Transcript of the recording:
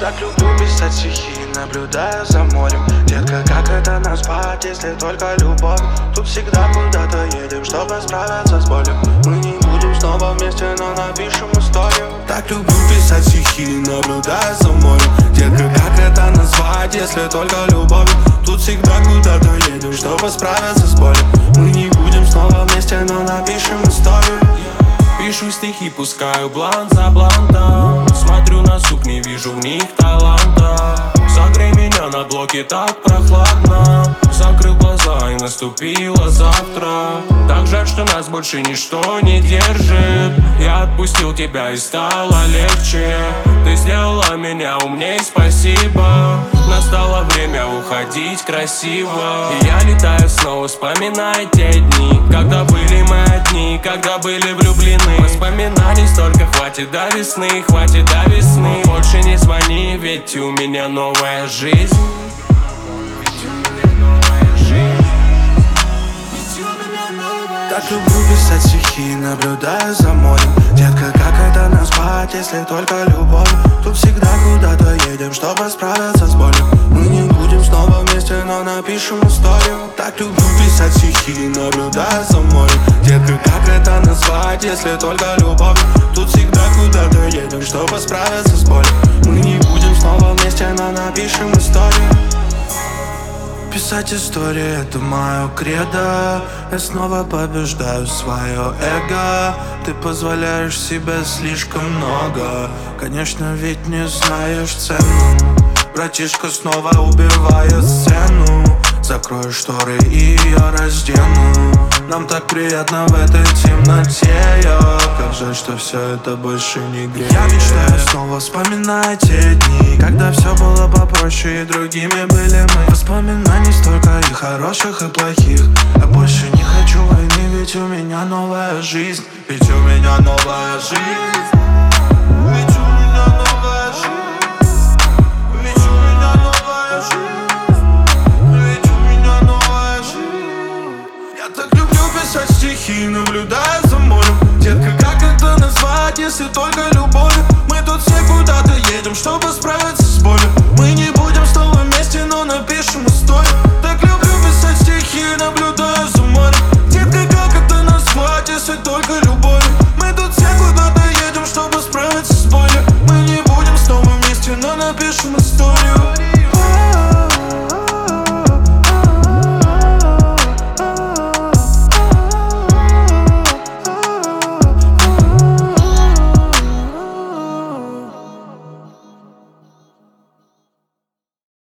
Так люблю писать стихи, наблюдая за морем. Детка, как это назвать, если только любовь? Тут всегда куда-то едем, чтобы справиться с болью. Мы не будем снова вместе, но напишем историю. Так люблю писать стихи, наблюдая за морем. Детка, как это назвать, если только любовь? Тут всегда куда-то едем, чтобы справиться с болью. Мы не будем снова вместе, но напишем историю. Пишу стихи, пускаю блант за блантом. Смотрю на сук, не вижу в них таланта. Согрей меня на блоке, так прохладно. Закрыл глаза и наступило завтра. Так жаль, что нас больше ничто не держит. Я отпустил тебя и стало легче. Ты сделала меня умней, спасибо. Настало время уходить красиво. И я летаю снова, вспоминая те дни, когда были мы одни, когда были влюблены. Воспоминаний столько, хватит до весны, хватит до весны. Больше не звони, ведь у меня новая жизнь. Так люблю писать стихи, наблюдая за морем. Детка, как это назвать, если только любовь? Тут всегда куда-то едем, чтобы справиться с болью. Мы не будем снова вместе, но напишем историю. Так люблю писать стихи, наблюдая за морем. Детка, как это назвать, если только любовь? Тут всегда куда-то едем, чтобы справиться с болью. Мы не будем снова вместе, но напишем историю. Писать истории — это мое кредо. Я снова побеждаю свое эго. Ты позволяешь себе слишком много. Конечно, ведь не знаешь цену. Братишка снова убивает сцену. Закрою шторы и ее раздену. Нам так приятно в этой темноте, как жаль, что все это больше не греет. Я мечтаю снова, вспоминая те дни, когда все было попроще и другими были мы. Воспоминаний столько и хороших, и плохих. Я больше не хочу войны, ведь у меня новая жизнь. Ведь у меня новая жизнь. Ведь у меня новая жизнь. Ведь у меня новая жизнь. Ведь у меня новая жизнь. Я так люблю писать стихи, наблюдая за морем. Детка, как это назвать, если только любовь? Мы тут все куда-то едем, чтобы справиться с болью.